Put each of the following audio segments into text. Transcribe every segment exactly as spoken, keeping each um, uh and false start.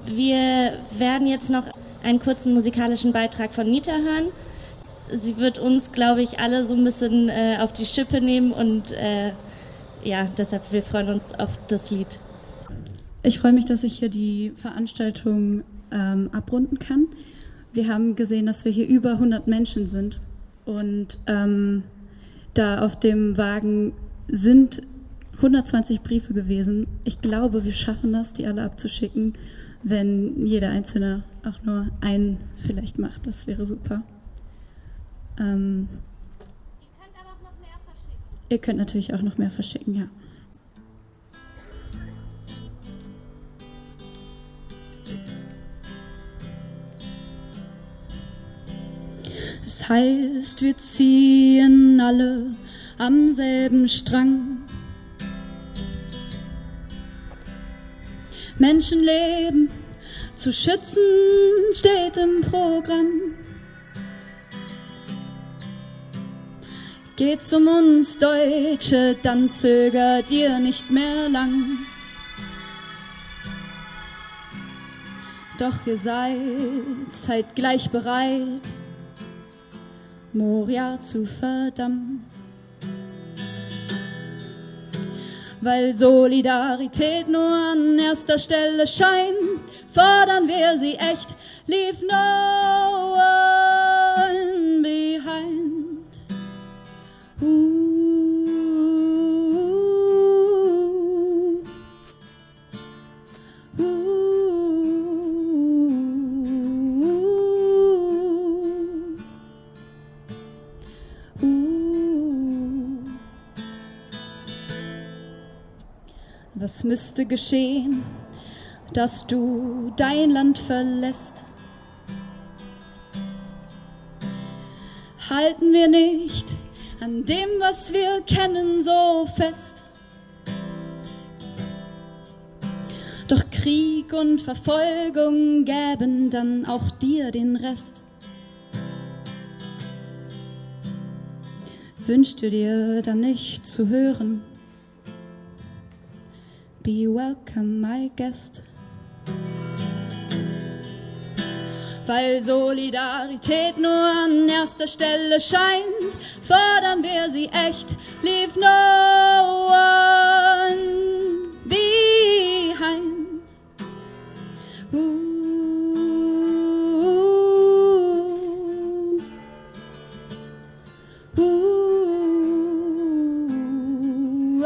wir werden jetzt noch einen kurzen musikalischen Beitrag von Mita hören. Sie wird uns, glaube ich, alle so ein bisschen äh, auf die Schippe nehmen und äh, ja, deshalb, wir freuen uns auf das Lied. Ich freue mich, dass ich hier die Veranstaltung ähm, abrunden kann. Wir haben gesehen, dass wir hier über hundert Menschen sind und ähm, da auf dem Wagen sind hundertzwanzig Briefe gewesen. Ich glaube, wir schaffen das, die alle abzuschicken, wenn jeder Einzelne auch nur einen vielleicht macht. Das wäre super. Ähm, ihr könnt aber auch noch mehr verschicken. Ihr könnt natürlich auch noch mehr verschicken, ja. Es heißt, wir ziehen alle am selben Strang. Menschenleben zu schützen steht im Programm. Geht's um uns Deutsche, dann zögert ihr nicht mehr lang. Doch ihr seid zeitgleich bereit, Moria zu verdammen. Weil Solidarität nur an erster Stelle scheint, fordern wir sie echt. Leave no one behind. Uh, uh, uh, uh. Was müsste geschehen, dass du dein Land verlässt? Halten wir nicht an dem, was wir kennen, so fest? Doch Krieg und Verfolgung gäben dann auch dir den Rest. Wünschst du dir dann nicht zu hören? Be welcome, my guest. Weil Solidarität nur an erster Stelle scheint, fordern wir sie echt. Leave no one behind. Uh, uh, uh,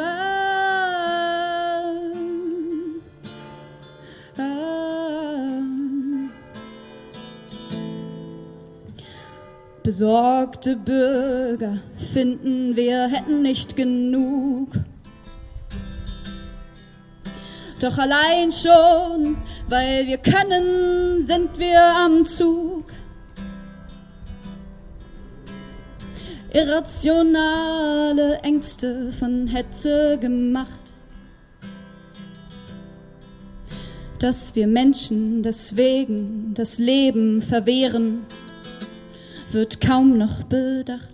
uh, uh. Besorgte Bürger finden, wir hätten nicht genug. Doch allein schon, weil wir können, sind wir am Zug. Irrationale Ängste von Hetze gemacht, dass wir Menschen deswegen das Leben verwehren, wird kaum noch bedacht.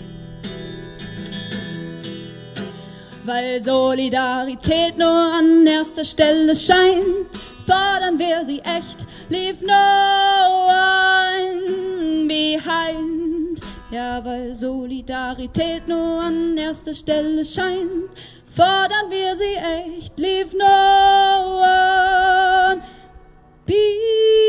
Weil Solidarität nur an erster Stelle scheint, fordern wir sie echt. Leave no one behind. Ja, weil Solidarität nur an erster Stelle scheint, fordern wir sie echt. Leave no one behind.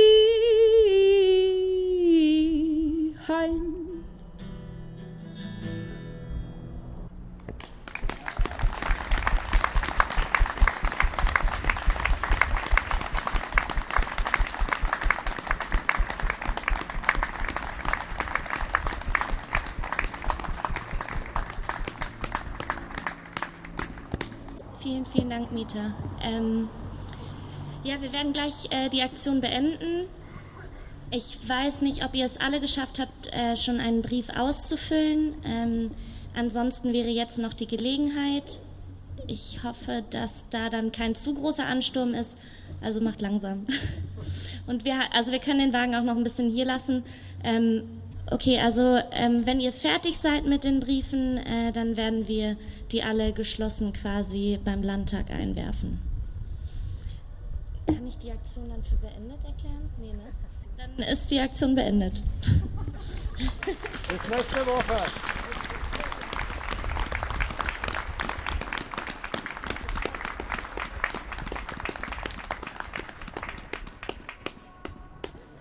Vielen, vielen Dank, Mita. Ähm, ja, wir werden gleich äh, die Aktion beenden. Ich weiß nicht, ob ihr es alle geschafft habt, äh, schon einen Brief auszufüllen. Ähm, ansonsten wäre jetzt noch die Gelegenheit. Ich hoffe, dass da dann kein zu großer Ansturm ist. Also macht langsam. Und wir, also wir können den Wagen auch noch ein bisschen hier lassen. Ähm, okay, also ähm, wenn ihr fertig seid mit den Briefen, äh, dann werden wir die alle geschlossen quasi beim Landtag einwerfen. Kann ich die Aktion dann für beendet erklären? Nee, ne? Dann ist die Aktion beendet. Bis nächste Woche.